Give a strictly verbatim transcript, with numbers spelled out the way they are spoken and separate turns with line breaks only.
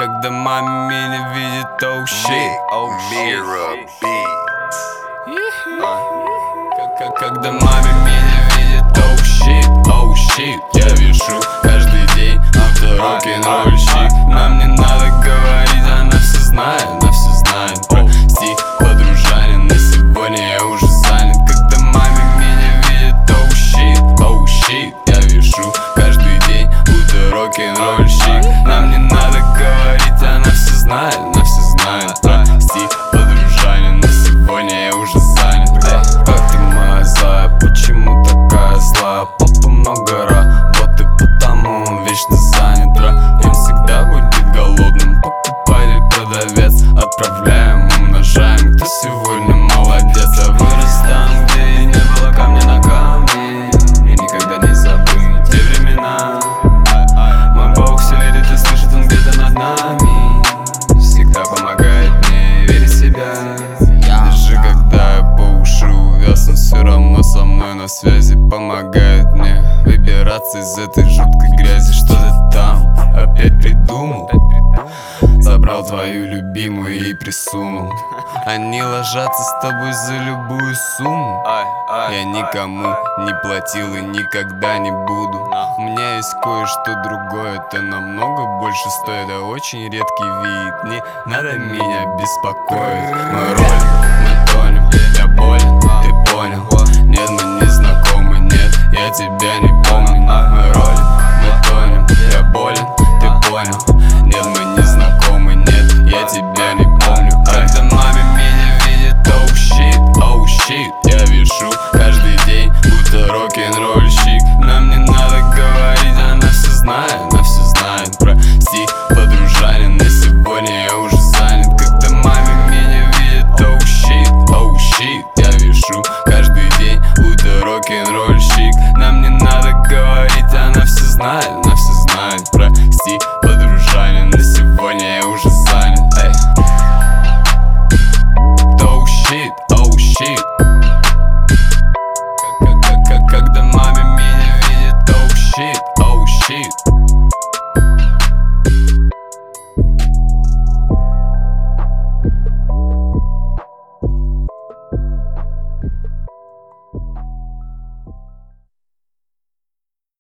Когда мама меня видит, oh shit, oh shit. Когда мама меня видит, oh shit, oh shit. Я вешу каждый день, авто рок-н-ролльщик. Нам не надо говорить, она все знает, она все знает. Прости, подружанин, на сегодня я уже занят. Когда мама меня видит, oh shit, oh shit. Я вешу каждый день, будто рок-н-ролльщик. Нам не надо говорить, она все знает, она все знает. Прости, подружанин, на сегодня я уже занят. Как ты моя злая, почему такая злая? Папа много работы, потому он вечно занят. Он всегда будет голодным, покупатель, продавец. Отправляем, умножаем, кто сегодня молодец. Я вырос там, где не было камня на камне. И никогда не забыть те времена. Мой Бог все видит и слышит, он где-то над нами. Всегда помогает мне верить в себя. Даже когда я по уши увяз, он все равно со мной на связи. Помогает мне выбираться из этой жуткой грязи. Что ты там опять придумал? Забрал твою любимую и присунул. Они ложатся с тобой за любую сумму. Я никому не платил и никогда не буду. У меня есть кое-что другое, это намного больше стоит. Это очень редкий вид, не надо меня беспокоить. Мы роль, мы тонем, я болен, ты понял? Нет, мы